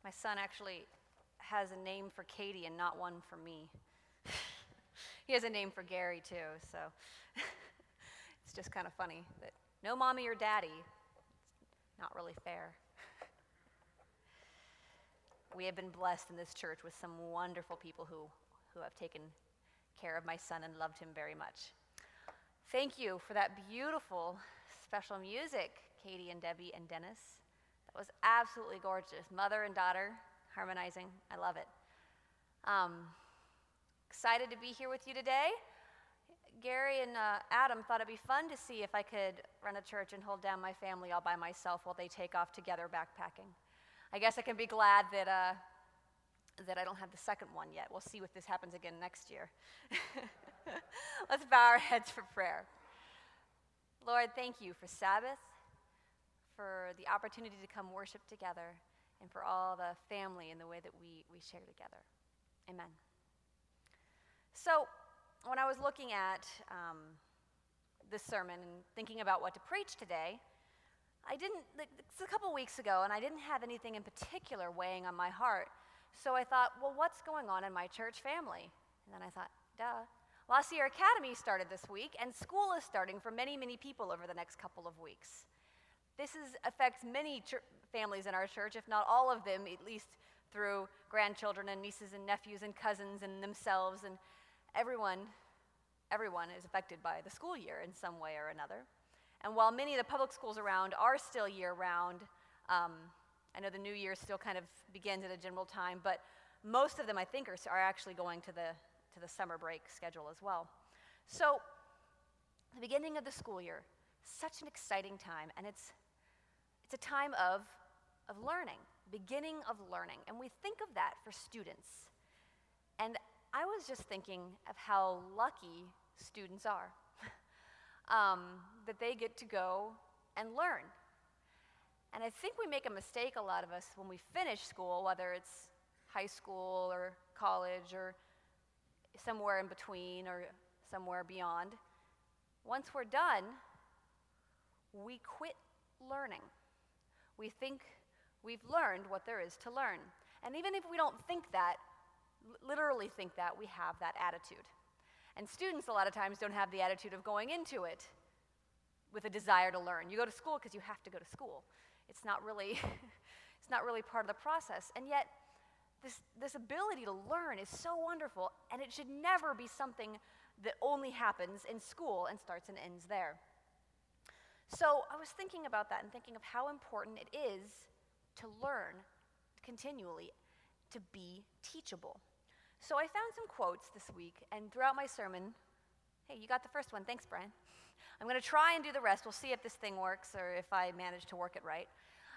My son actually has a name for Katie and not one for me. He has a name for Gary too, so it's just kind of funny that no mommy or daddy. It's not really fair. We have been blessed in this church with some wonderful people who have taken care of my son and loved him very much. Thank you for that beautiful special music, Katie and Debbie and Dennis. That was absolutely gorgeous. Mother and daughter harmonizing. I love it. Excited to be here with you today. Gary and Adam thought it'd be fun to see if I could run a church and hold down my family all by myself while they take off together backpacking. I guess I can be glad that I don't have the second one yet. We'll see if this happens again next year. Let's bow our heads for prayer. Lord, thank you for Sabbath, for the opportunity to come worship together, and for all the family and the way that we share together. Amen. So, when I was looking at this sermon and thinking about what to preach today, it's a couple weeks ago, and I didn't have anything in particular weighing on my heart. So I thought, well, what's going on in my church family? And then I thought, duh. La Sierra Academy started this week, and school is starting for many, many people over the next couple of weeks. This affects many families in our church, if not all of them, at least through grandchildren and nieces and nephews and cousins and themselves, and everyone is affected by the school year in some way or another. And while many of the public schools around are still year-round, I know the new year still kind of begins at a general time, but most of them, I think, are actually going to the summer break schedule as well. So, the beginning of the school year, such an exciting time, and it's a time of learning, beginning of learning, and we think of that for students. And I was just thinking of how lucky students are, that they get to go and learn. And I think we make a mistake, a lot of us, when we finish school, whether it's high school or college or somewhere in between or somewhere beyond. Once we're done, we quit learning. We think we've learned what there is to learn. And even if we don't think that, literally think that, we have that attitude. And students a lot of times don't have the attitude of going into it with a desire to learn. You go to school because you have to go to school. It's not really part of the process. And yet, this ability to learn is so wonderful, and it should never be something that only happens in school and starts and ends there. So I was thinking about that and thinking of how important it is to learn continually, to be teachable. So I found some quotes this week, and throughout my sermon, hey, you got the first one, thanks, Brian. I'm going to try and do the rest. We'll see if this thing works or if I manage to work it right.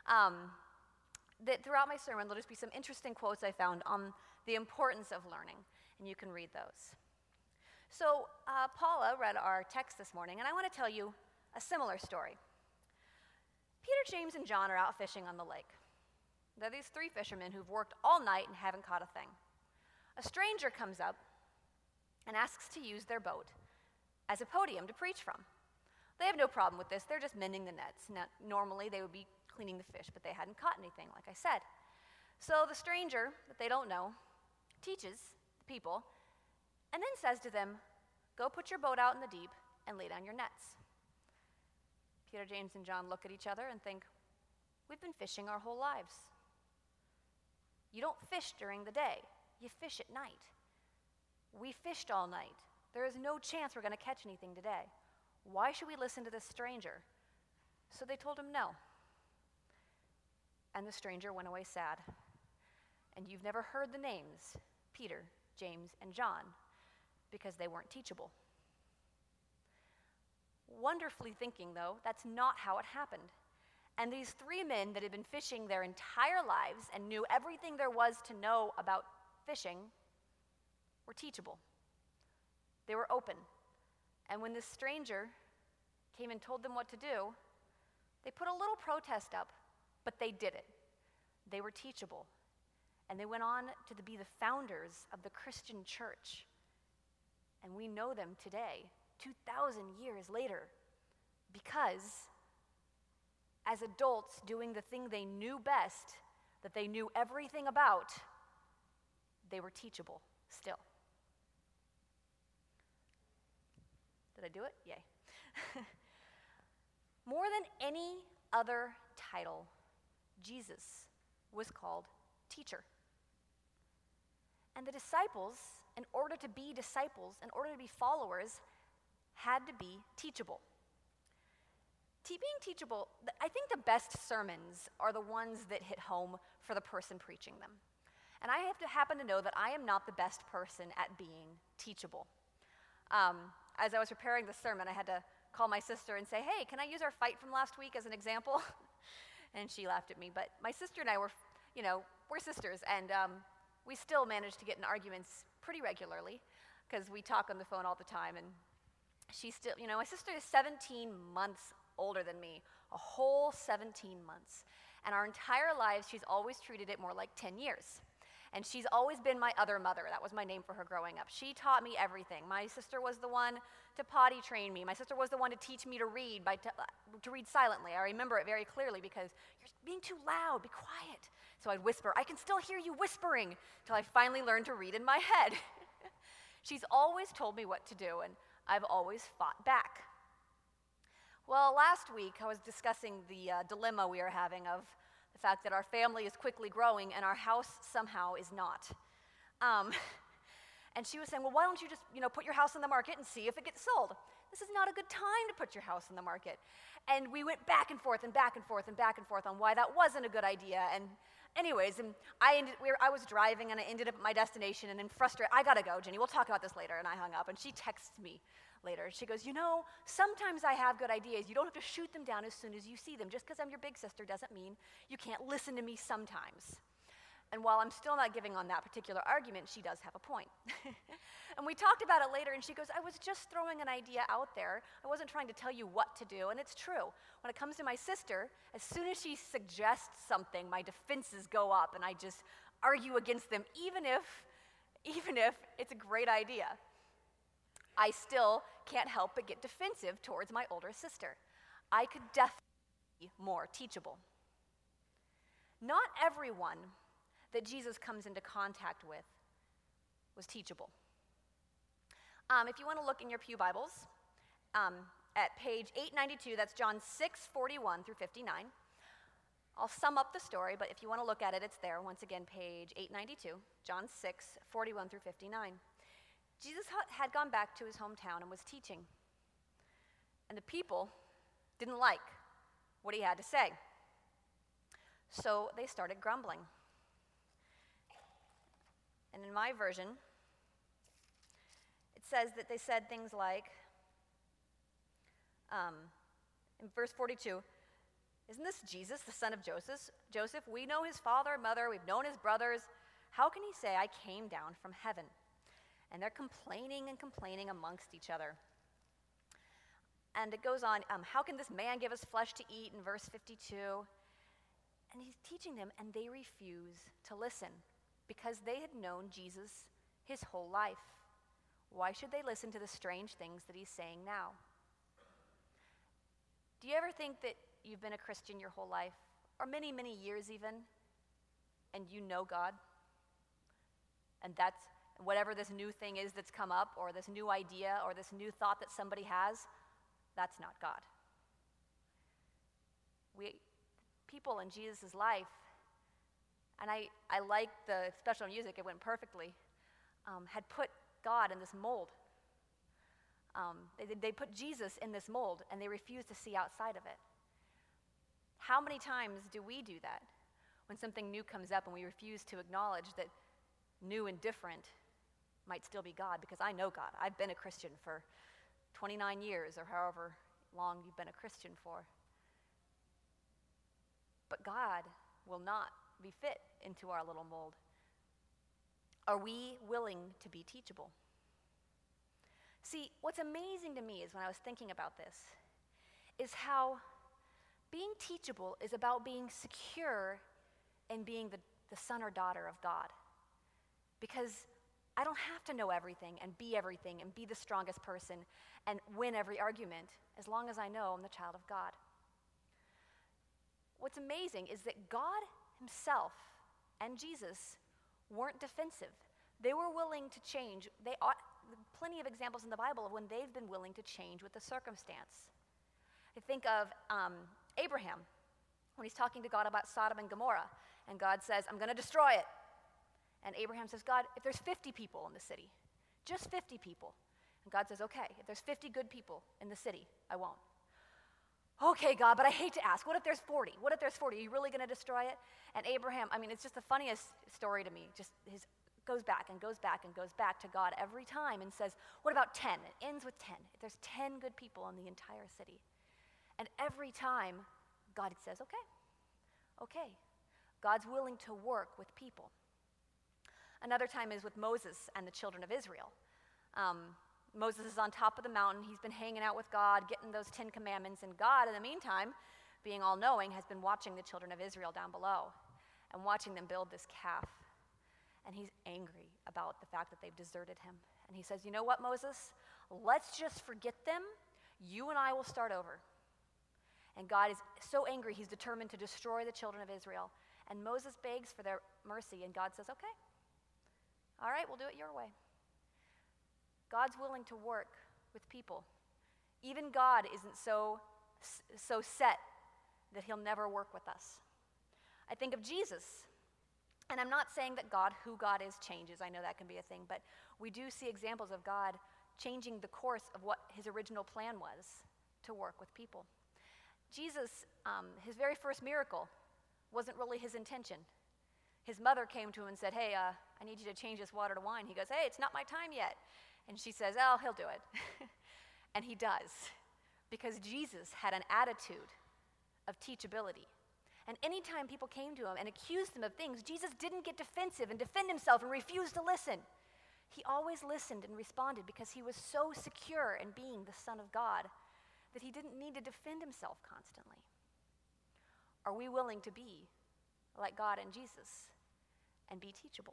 That throughout my sermon, there'll just be some interesting quotes I found on the importance of learning, and you can read those. So Paula read our text this morning, and I want to tell you a similar story. Peter, James, and John are out fishing on the lake. They're these three fishermen who've worked all night and haven't caught a thing. A stranger comes up and asks to use their boat as a podium to preach from. They have no problem with this. They're just mending the nets. Now, normally, they would be cleaning the fish, but they hadn't caught anything, like I said. So the stranger, that they don't know, teaches the people and then says to them, go put your boat out in the deep and lay down your nets. Peter, James, and John look at each other and think, we've been fishing our whole lives. You don't fish during the day. You fish at night. We fished all night. There is no chance we're going to catch anything today. Why should we listen to this stranger? So they told him no. And the stranger went away sad. And you've never heard the names Peter, James, and John because they weren't teachable. Wonderfully thinking, though, that's not how it happened. And these three men that had been fishing their entire lives and knew everything there was to know about fishing were teachable. They were open. And when this stranger came and told them what to do, they put a little protest up, but they did it. They were teachable. And they went on to be the founders of the Christian church. And we know them today, 2,000 years later, because as adults doing the thing they knew best, that they knew everything about, they were teachable still. Did I do it? Yay. More than any other title, Jesus was called teacher. And the disciples, in order to be disciples, in order to be followers, had to be teachable. Being teachable, I think the best sermons are the ones that hit home for the person preaching them. And I have to happen to know that I am not the best person at being teachable. As I was preparing the sermon, I had to call my sister and say, hey, can I use our fight from last week as an example? And she laughed at me. But my sister and I were, we're sisters, and we still manage to get in arguments pretty regularly because we talk on the phone all the time. And she's still, my sister is 17 months older than me, a whole 17 months. And our entire lives, she's always treated it more like 10 years. And she's always been my other mother. That was my name for her growing up. She taught me everything. My sister was the one to potty train me. My sister was the one to teach me to read, to read silently. I remember it very clearly because you're being too loud, be quiet. So I'd whisper, I can still hear you whispering, till I finally learned to read in my head. She's always told me what to do, and I've always fought back. Well, last week I was discussing the dilemma we are having of the fact that our family is quickly growing and our house somehow is not. And she was saying, well, why don't you just, put your house on the market and see if it gets sold? This is not a good time to put your house on the market. And we went back and forth and back and forth and back and forth on why that wasn't a good idea. And anyways, I was driving and I ended up at my destination, and in frustration, I gotta go, Jenny, we'll talk about this later. And I hung up, and she texts me later. She goes, sometimes I have good ideas. You don't have to shoot them down as soon as you see them. Just because I'm your big sister doesn't mean you can't listen to me sometimes. And while I'm still not giving on that particular argument, she does have a point. And we talked about it later, and she goes, I was just throwing an idea out there. I wasn't trying to tell you what to do, and it's true. When it comes to my sister, as soon as she suggests something, my defenses go up, and I just argue against them, even if it's a great idea. I still can't help but get defensive towards my older sister. I could definitely be more teachable. Not everyone that Jesus comes into contact with was teachable. If you want to look in your pew Bibles, at page 892, that's John 6:41 through 59. I'll sum up the story, but if you want to look at it, it's there. Once again, page 892, John 6:41 through 59. Jesus had gone back to his hometown and was teaching. And the people didn't like what he had to say. So they started grumbling. And in my version, it says that they said things like, in verse 42, isn't this Jesus, the son of Joseph? We know his father and mother. We've known his brothers. How can he say, I came down from heaven? And they're complaining and complaining amongst each other. And it goes on, how can this man give us flesh to eat, in verse 52? And he's teaching them, and they refuse to listen because they had known Jesus his whole life. Why should they listen to the strange things that he's saying now? Do you ever think that you've been a Christian your whole life, or many, many years even, and you know God? And that's whatever this new thing is that's come up, or this new idea, or this new thought that somebody has, that's not God. People in Jesus' life, and I like the special music, it went perfectly, had put God in this mold. They put Jesus in this mold, and they refuse to see outside of it. How many times do we do that when something new comes up and we refuse to acknowledge that new and different might still be God? Because I know God. I've been a Christian for 29 years or however long you've been a Christian for. But God will not be fit into our little mold. Are we willing to be teachable? See, what's amazing to me is when I was thinking about this, is how being teachable is about being secure in being the son or daughter of God. Because I don't have to know everything and be the strongest person and win every argument as long as I know I'm the child of God. What's amazing is that God himself and Jesus weren't defensive. They were willing to change. Plenty of examples in the Bible of when they've been willing to change with the circumstance. I think of Abraham when he's talking to God about Sodom and Gomorrah, and God says, I'm going to destroy it. And Abraham says, God, if there's 50 people in the city, just 50 people. And God says, okay, if there's 50 good people in the city, I won't. Okay, God, but I hate to ask. What if there's 40? What if there's 40? Are you really going to destroy it? And Abraham, it's just the funniest story to me. Just goes back and goes back and goes back to God every time and says, what about 10? It ends with 10. If there's 10 good people in the entire city. And every time, God says, okay. God's willing to work with people. Another time is with Moses and the children of Israel. Moses is on top of the mountain. He's been hanging out with God, getting those 10 commandments. And God, in the meantime, being all-knowing, has been watching the children of Israel down below and watching them build this calf. And he's angry about the fact that they've deserted him. And he says, you know what, Moses? Let's just forget them. You and I will start over. And God is so angry, he's determined to destroy the children of Israel. And Moses begs for their mercy, and God says, okay. All right, we'll do it your way. God's willing to work with people. Even God isn't so set that he'll never work with us. I think of Jesus. And I'm not saying that who God is changes. I know that can be a thing, but we do see examples of God changing the course of what his original plan was to work with people. Jesus, his very first miracle wasn't really his intention. His mother came to him and said, hey, I need you to change this water to wine. He goes, hey, it's not my time yet. And she says, oh, he'll do it. And he does, because Jesus had an attitude of teachability. And anytime people came to him and accused him of things, Jesus didn't get defensive and defend himself and refuse to listen. He always listened and responded because he was so secure in being the Son of God that he didn't need to defend himself constantly. Are we willing to be like God and Jesus and be teachable?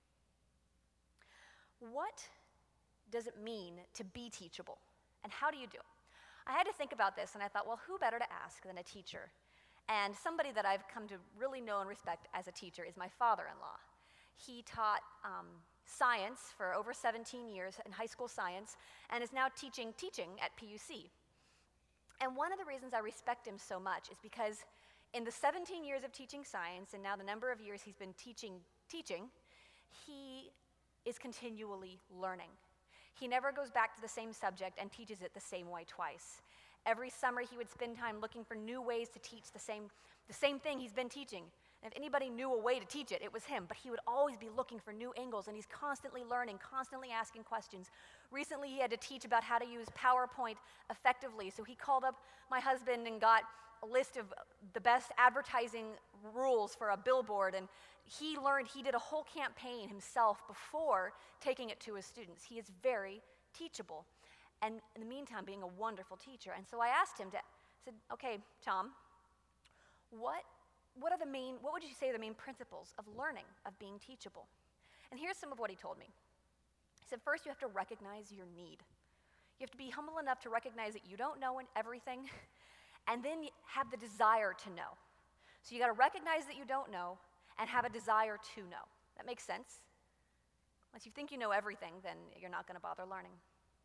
What does it mean to be teachable? And how do you do it? I had to think about this, and I thought, well, who better to ask than a teacher? And somebody that I've come to really know and respect as a teacher is my father-in-law. He taught science for over 17 years in high school science and is now teaching at PUC. And one of the reasons I respect him so much is because in the 17 years of teaching science and now the number of years he's been teaching, he is continually learning. He never goes back to the same subject and teaches it the same way twice. Every summer he would spend time looking for new ways to teach the same thing he's been teaching. And if anybody knew a way to teach it, it was him. But he would always be looking for new angles, and he's constantly learning, constantly asking questions. Recently he had to teach about how to use PowerPoint effectively, so he called up my husband and got a list of the best advertising rules for a billboard, and he did a whole campaign himself before taking it to his students. He is very teachable. And in the meantime, being a wonderful teacher. And so I asked him, said, okay, Tom, what would you say are the main principles of learning, of being teachable? And here's some of what he told me. He said, first, you have to recognize your need. You have to be humble enough to recognize that you don't know everything, and then have the desire to know. So you got to recognize that you don't know and have a desire to know. That makes sense? Once you think you know everything, then you're not going to bother learning.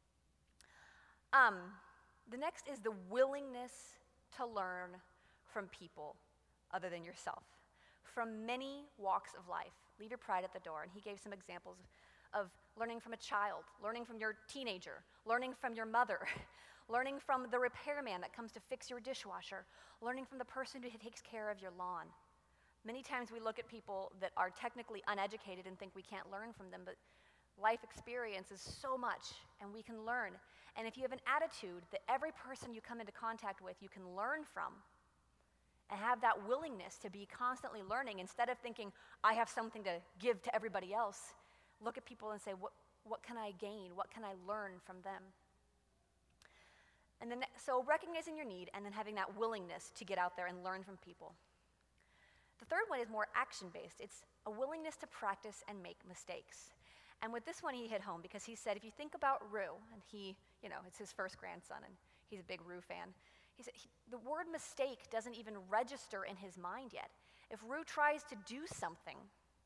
The next is the willingness to learn from people other than yourself, from many walks of life. Leave your pride at the door. And he gave some examples of learning from a child, learning from your teenager, learning from your mother, learning from the repairman that comes to fix your dishwasher, learning from the person who takes care of your lawn. Many times we look at people that are technically uneducated and think we can't learn from them, but life experience is so much, and we can learn. And if you have an attitude that every person you come into contact with you can learn from, and have that willingness to be constantly learning, instead of thinking, I have something to give to everybody else, look at people and say, what can I gain? What can I learn from them? And then, so recognizing your need and then having that willingness to get out there and learn from people. The third one is more action-based. It's a willingness to practice and make mistakes. And with this one, he hit home because he said, if you think about Rue, and it's his first grandson, and he's a big Rue fan. He said, the word mistake doesn't even register in his mind yet. If Rue tries to do something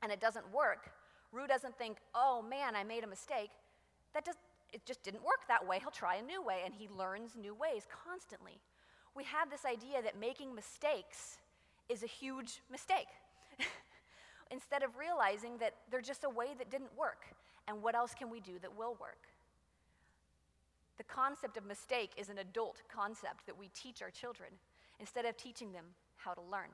and it doesn't work, Rue doesn't think, oh man, I made a mistake. It just didn't work that way. He'll try a new way, and he learns new ways constantly. We have this idea that making mistakes is a huge mistake, instead of realizing that they're just a way that didn't work, and what else can we do that will work? The concept of mistake is an adult concept that we teach our children, instead of teaching them how to learn.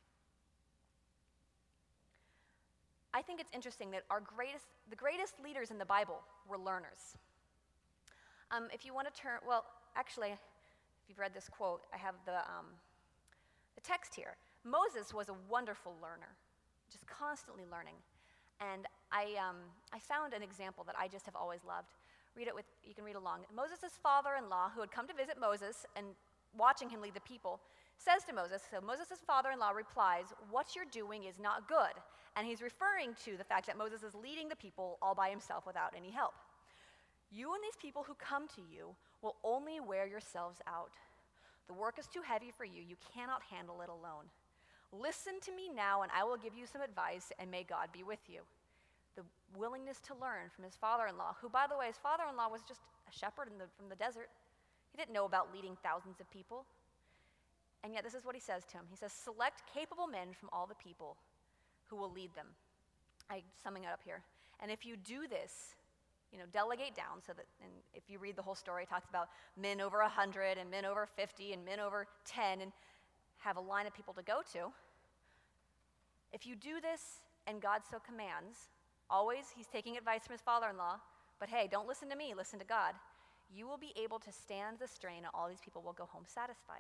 I think it's interesting that the greatest leaders in the Bible were learners. If you want to turn, well, actually, if you've read this quote, I have the text here. Moses was a wonderful learner, just constantly learning. And I found an example that I just have always loved. You can read along. Moses' father-in-law, who had come to visit Moses and watching him lead the people, says to Moses, so Moses' father-in-law replies, what you're doing is not good. And he's referring to the fact that Moses is leading the people all by himself without any help. You and these people who come to you will only wear yourselves out. The work is too heavy for you. You cannot handle it alone. Listen to me now, and I will give you some advice, and may God be with you. The willingness to learn from his father-in-law, who, by the way, his father-in-law was just a shepherd from the desert. He didn't know about leading thousands of people. And yet this is what he says to him. He says, select capable men from all the people who will lead them. I'm summing it up here. And if you do this, delegate down so that, and if you read the whole story, it talks about men over 100 and men over 50 and men over 10 and have a line of people to go to. If you do this and God so commands, always he's taking advice from his father-in-law, but hey, don't listen to me, listen to God. You will be able to stand the strain and all these people will go home satisfied.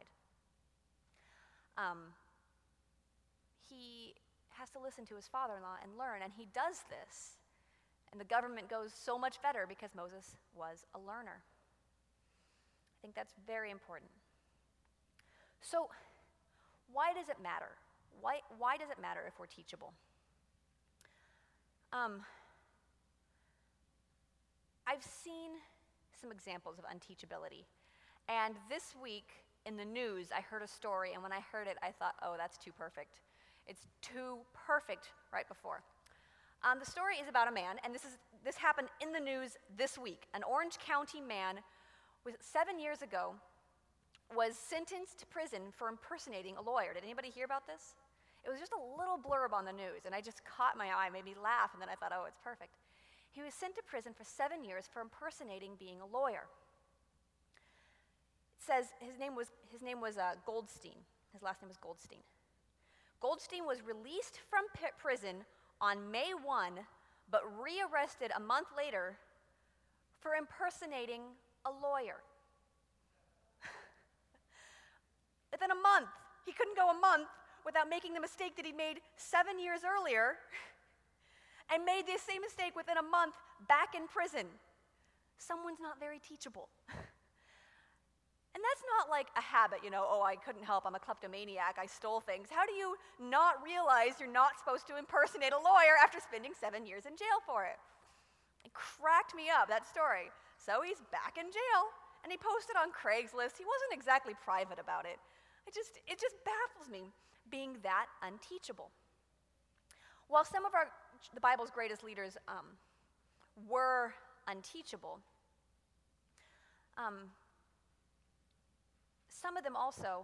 He has to listen to his father-in-law and learn, and he does this. And the government goes so much better because Moses was a learner. I think that's very important. So, why does it matter? Why does it matter if we're teachable? I've seen some examples of unteachability. And this week in the news, I heard a story, and when I heard it, I thought, oh, that's too perfect. It's too perfect right before. The story is about a man, and this happened in the news this week. An Orange County man, 7 years ago, was sentenced to prison for impersonating a lawyer. Did anybody hear about this? It was just a little blurb on the news, and I just caught my eye, made me laugh, and then I thought, oh, it's perfect. He was sent to prison for 7 years for impersonating being a lawyer. It says his name was Goldstein. His last name was Goldstein. Goldstein was released from prison on May 1, but rearrested a month later for impersonating a lawyer. Within a month, he couldn't go a month without making the mistake that he made 7 years earlier and made the same mistake within a month back in prison. Someone's not very teachable. And that's not like a habit, oh, I couldn't help, I'm a kleptomaniac, I stole things. How do you not realize you're not supposed to impersonate a lawyer after spending 7 years in jail for it? It cracked me up, that story. So he's back in jail, and he posted on Craigslist. He wasn't exactly private about it. It just baffles me, being that unteachable. While some of the Bible's greatest leaders were unteachable, some of them also,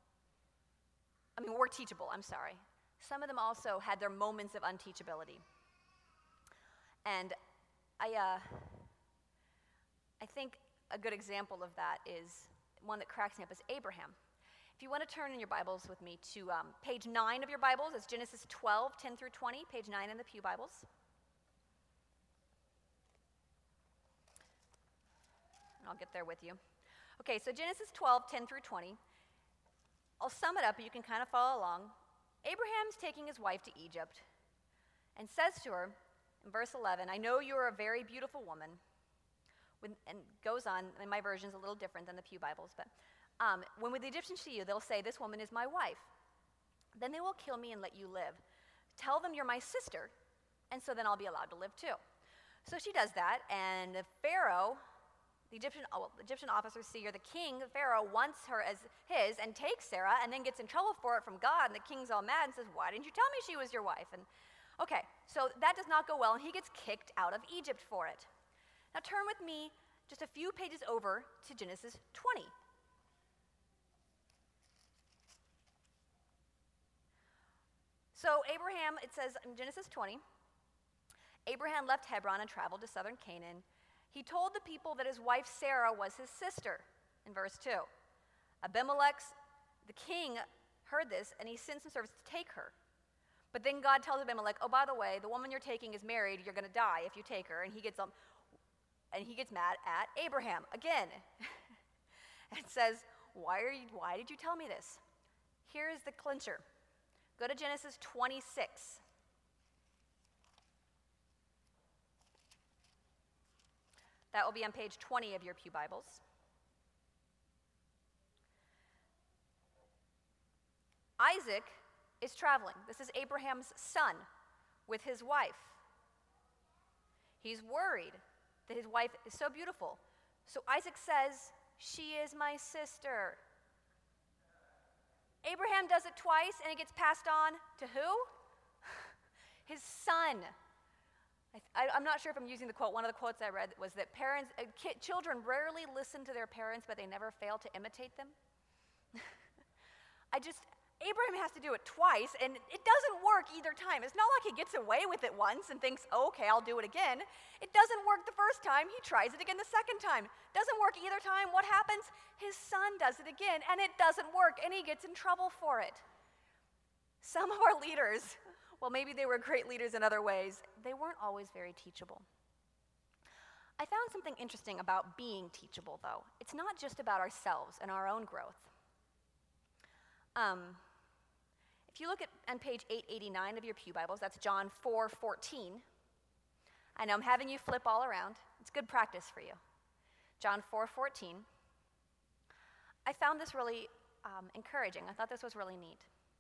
were teachable, Some of them also had their moments of unteachability. And I think a good example of that is one that cracks me up is Abraham. If you want to turn in your Bibles with me to page 9 of your Bibles, it's Genesis 12, 10 through 20, page 9 in the Pew Bibles. And I'll get there with you. Okay, so Genesis 12, 10 through 20. I'll sum it up, but you can kind of follow along. Abraham's taking his wife to Egypt and says to her in verse 11, I know you're a very beautiful woman. And goes on, and my version's a little different than the Pew Bibles, but when the Egyptians see you, they'll say, this woman is my wife. Then they will kill me and let you live. Tell them you're my sister, and so then I'll be allowed to live too. So she does that, and the Pharaoh, the Egyptian officers see her, the king, Pharaoh, wants her as his and takes Sarah and then gets in trouble for it from God, and the king's all mad and says, why didn't you tell me she was your wife? And Okay, so that does not go well, and he gets kicked out of Egypt for it. Now turn with me just a few pages over to Genesis 20. So Abraham, it says in Genesis 20, Abraham left Hebron and traveled to southern Canaan. He told the people that his wife Sarah was his sister, in verse 2. Abimelech, the king, heard this, and he sent some servants to take her. But then God tells Abimelech, oh, by the way, the woman you're taking is married. You're going to die if you take her. And he gets mad at Abraham again. And says, why did you tell me this? Here's the clincher. Go to Genesis 26. That will be on page 20 of your Pew Bibles. Isaac is traveling. This is Abraham's son with his wife. He's worried that his wife is so beautiful. So Isaac says, she is my sister. Abraham does it twice, and it gets passed on to who? His son. I'm not sure if I'm using the quote. One of the quotes I read was that children rarely listen to their parents, but they never fail to imitate them. Abraham has to do it twice, and it doesn't work either time. It's not like he gets away with it once and thinks, oh, okay, I'll do it again. It doesn't work the first time. He tries it again the second time. Doesn't work either time. What happens? His son does it again, and it doesn't work, and he gets in trouble for it. Some of our leaders, well, maybe they were great leaders in other ways, they weren't always very teachable. I found something interesting about being teachable, though. It's not just about ourselves and our own growth. If you look on page 889 of your Pew Bibles, that's John 4:14. I know I'm having you flip all around. It's good practice for you. John 4:14. I found this really encouraging. I thought this was really neat.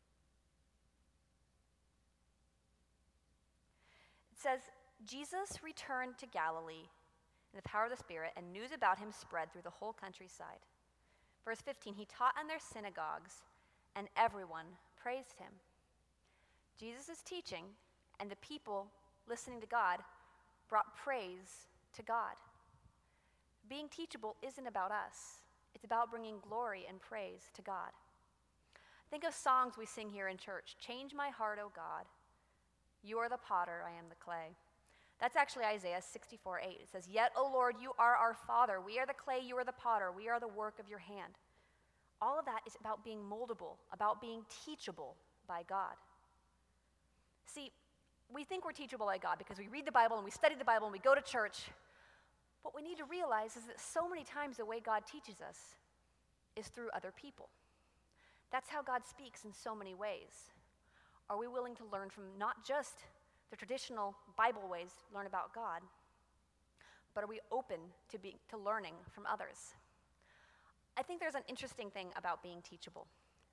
It says, Jesus returned to Galilee in the power of the Spirit, and news about him spread through the whole countryside. Verse 15, he taught in their synagogues, and everyone praised him. Jesus' teaching and the people listening to God brought praise to God. Being teachable isn't about us. It's about bringing glory and praise to God. Think of songs we sing here in church. Change my heart, O God. You are the potter, I am the clay. That's actually Isaiah 64:8. It says, yet, O Lord, you are our Father. We are the clay, you are the potter. We are the work of your hand. All of that is about being moldable, about being teachable by God. See, we think we're teachable by God because we read the Bible and we study the Bible and we go to church. What we need to realize is that so many times the way God teaches us is through other people. That's how God speaks in so many ways. Are we willing to learn from not just the traditional Bible ways to learn about God, but are we open to learning from others? I think there's an interesting thing about being teachable.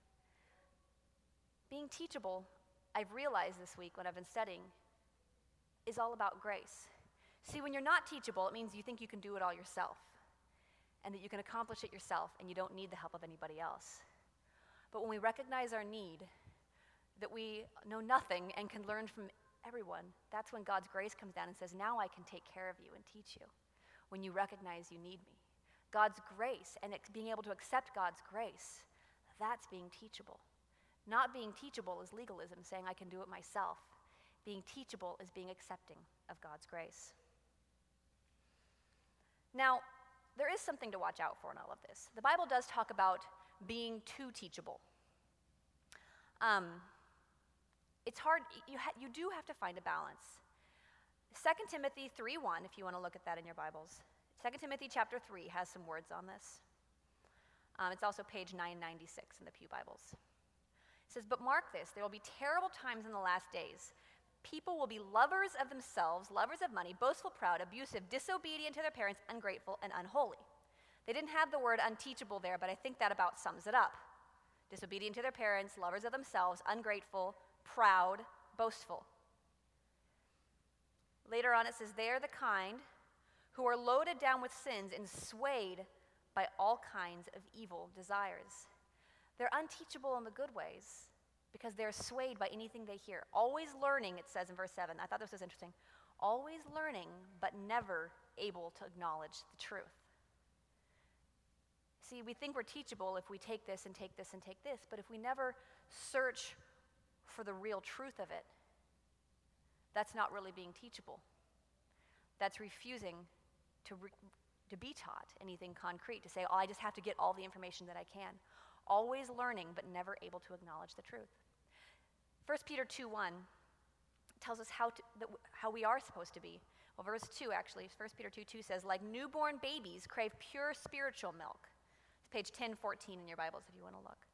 Being teachable, I've realized this week when I've been studying, is all about grace. See, when you're not teachable, it means you think you can do it all yourself and that you can accomplish it yourself and you don't need the help of anybody else. But when we recognize our need, that we know nothing and can learn from everyone, that's when God's grace comes down and says, now I can take care of you and teach you, when you recognize you need me. God's grace and being able to accept God's grace, that's being teachable. Not being teachable is legalism, saying I can do it myself. Being teachable is being accepting of God's grace. Now, there is something to watch out for in all of this. The Bible does talk about being too teachable. It's hard, you do have to find a balance. 2 Timothy 3:1, if you want to look at that in your Bibles. 2 Timothy chapter 3 has some words on this. It's also page 996 in the Pew Bibles. It says, but mark this, there will be terrible times in the last days. People will be lovers of themselves, lovers of money, boastful, proud, abusive, disobedient to their parents, ungrateful, and unholy. They didn't have the word unteachable there, but I think that about sums it up. Disobedient to their parents, lovers of themselves, ungrateful, proud, boastful. Later on it says, they are the kind who are loaded down with sins and swayed by all kinds of evil desires. They're unteachable in the good ways, because they're swayed by anything they hear. Always learning, it says in verse 7. I thought this was interesting. Always learning, but never able to acknowledge the truth. See, we think we're teachable if we take this and take this and take this, but if we never search for the real truth of it, that's not really being teachable. That's refusing to be taught anything concrete, to say, oh, I just have to get all the information that I can. Always learning, but never able to acknowledge the truth. 1 Peter 2:1 tells us how we are supposed to be. Well, verse 2 actually, 1 Peter 2:2 says, like newborn babies crave pure spiritual milk. It's page 1014 in your Bibles if you want to look.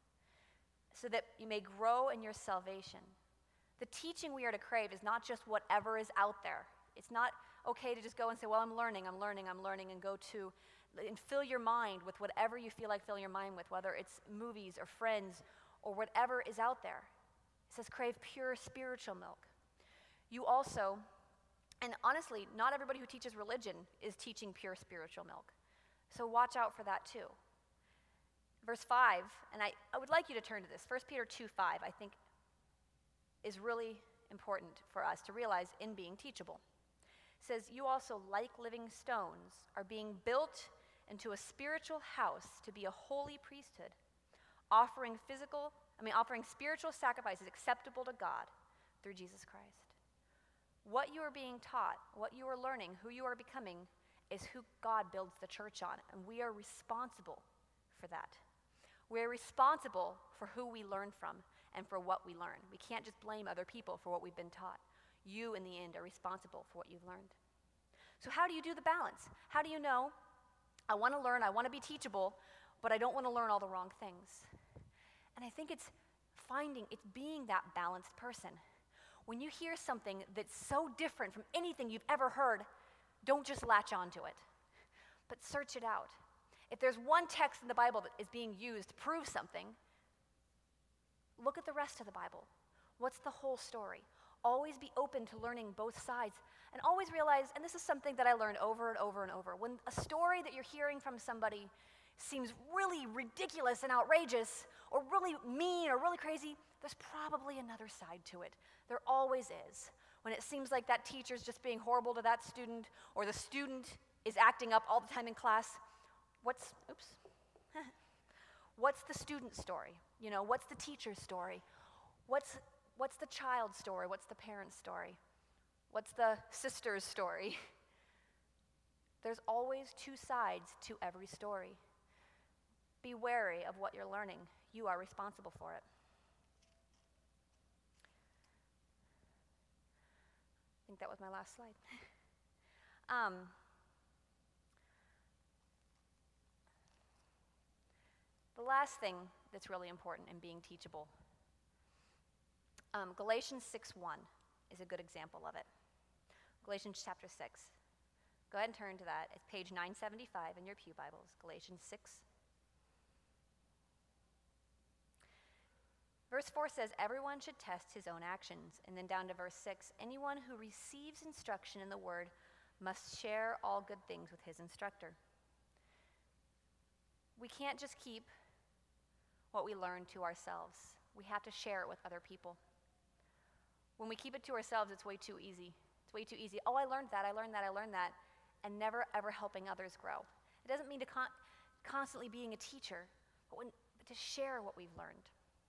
So that you may grow in your salvation. The teaching we are to crave is not just whatever is out there. It's not okay to just go and say, well, I'm learning, and go to, and fill your mind with whatever you feel like filling your mind with, whether it's movies or friends or whatever is out there. It says crave pure spiritual milk. You also, and honestly, not everybody who teaches religion is teaching pure spiritual milk. So watch out for that too. Verse 5, and I would like you to turn to this. 1 Peter 2:5, I think, is really important for us to realize in being teachable. It says, you also, like living stones, are being built into a spiritual house to be a holy priesthood, offering spiritual sacrifices acceptable to God through Jesus Christ. What you are being taught, what you are learning, who you are becoming, is who God builds the church on, and we are responsible for that. We're responsible for who we learn from and for what we learn. We can't just blame other people for what we've been taught. You, in the end, are responsible for what you've learned. So how do you do the balance? How do you know, I want to learn, I want to be teachable, but I don't want to learn all the wrong things? And I think it's being that balanced person. When you hear something that's so different from anything you've ever heard, don't just latch onto it, but search it out. If there's one text in the Bible that is being used to prove something, look at the rest of the Bible. What's the whole story? Always be open to learning both sides, and always realize, and this is something that I learned over and over and over, when a story that you're hearing from somebody seems really ridiculous and outrageous, or really mean or really crazy, there's probably another side to it. There always is. When it seems like that teacher's just being horrible to that student, or the student is acting up all the time in class, what's the student's story? What's the teacher's story? What's the child's story? What's the parent's story? What's the sister's story? There's always two sides to every story. Be wary of what you're learning. You are responsible for it. I think that was my last slide. The last thing that's really important in being teachable, Galatians 6:1 is a good example of it. Galatians chapter 6. Go ahead and turn to that. It's page 975 in your pew Bibles, Galatians 6. Verse 4 says, everyone should test his own actions. And then down to verse 6, anyone who receives instruction in the word must share all good things with his instructor. We can't just keep what we learn to ourselves. We have to share it with other people. When we keep it to ourselves, it's way too easy. It's way too easy. Oh, I learned that, and never ever helping others grow. It doesn't mean to constantly being a teacher, but to share what we've learned.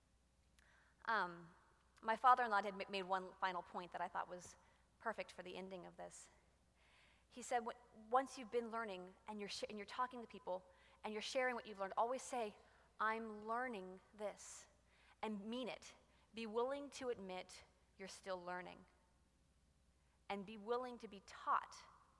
My father-in-law had made one final point that I thought was perfect for the ending of this. He said, once you've been learning and you're talking to people and you're sharing what you've learned, always say, I'm learning this, and mean it. Be willing to admit you're still learning, and be willing to be taught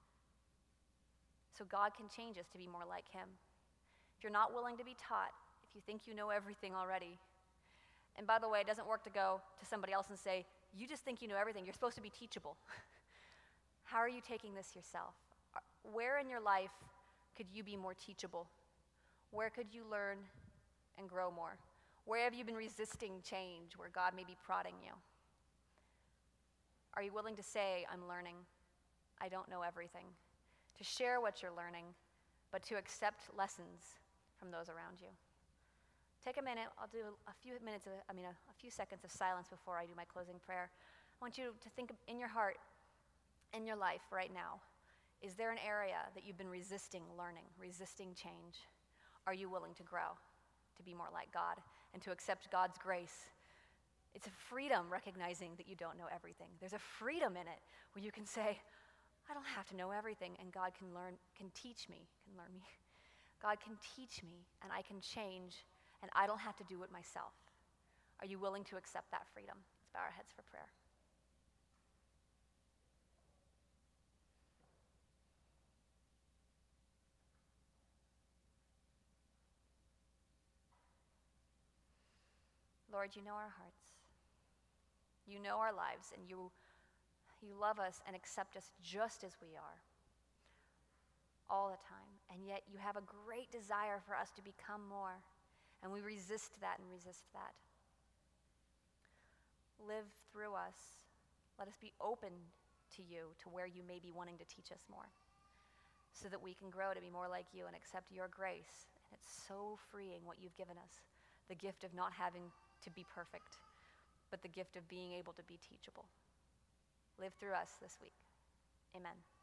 so God can change us to be more like him. If you're not willing to be taught, if you think you know everything already, and by the way, it doesn't work to go to somebody else and say, you just think you know everything. You're supposed to be teachable. How are you taking this yourself? Where in your life could you be more teachable? Where could you learn and grow more? Where have you been resisting change, where God may be prodding you? Are you willing to say, I'm learning, I don't know everything? To share what you're learning, but to accept lessons from those around you. Take a minute. I'll do a few seconds of silence before I do my closing prayer. I want you to think in your heart, in your life right now, is there an area that you've been resisting learning, resisting change? Are you willing to grow, to be more like God, and to accept God's grace? It's a freedom recognizing that you don't know everything. There's a freedom in it where you can say, I don't have to know everything, and God can learn me. God can teach me, and I can change, and I don't have to do it myself. Are you willing to accept that freedom? Let's bow our heads for prayer. Lord, you know our hearts. You know our lives, and you love us and accept us just as we are, all the time. And yet you have a great desire for us to become more, and we resist that. Live through us. Let us be open to you, to where you may be wanting to teach us more, so that we can grow to be more like you and accept your grace. And it's so freeing what you've given us, the gift of not having to be perfect, but the gift of being able to be teachable. Live through us this week. Amen.